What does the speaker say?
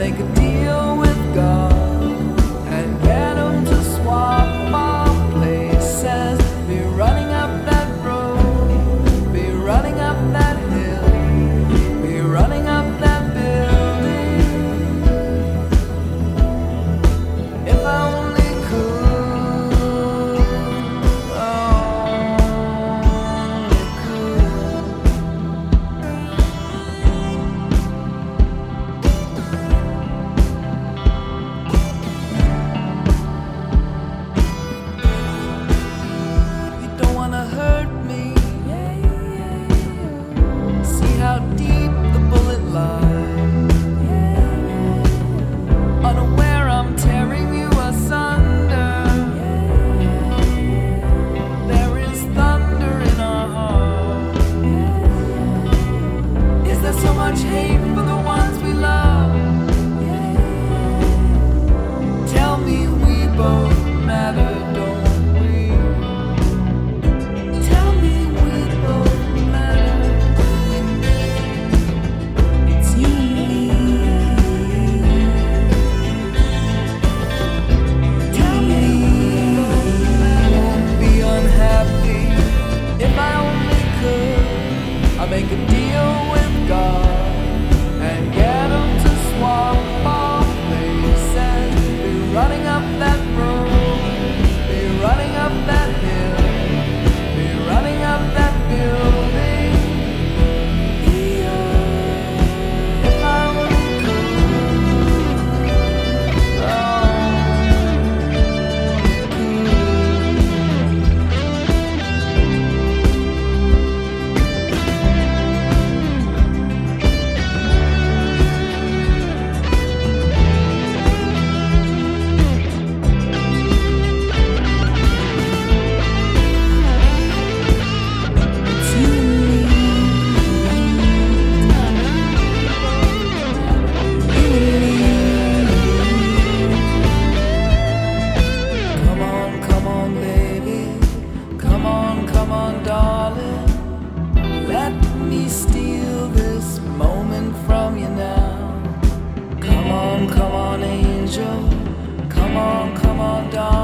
make a deal with God and get him to swap our places. Be running up that road, be running up that hill, be running up that building. If I only could, only could. You don't wanna hurt me. See how deep the bullet lies. Unaware I'm tearing you asunder. There is thunder in our hearts. Is there so much hate for the ones we love? Tell me we both matter, don't we? Tell me we both matter. It's you and me. Tell me I won't be unhappy. If I only could, I'd make a deal with God and get him to swap our places. Be running up that road, be running up that hill, be running up that building. If I only could, it's you and me. You and me. Come on, baby. Come on, darling. Let me steal this moment from you now. Come on, angel. Come on, darling.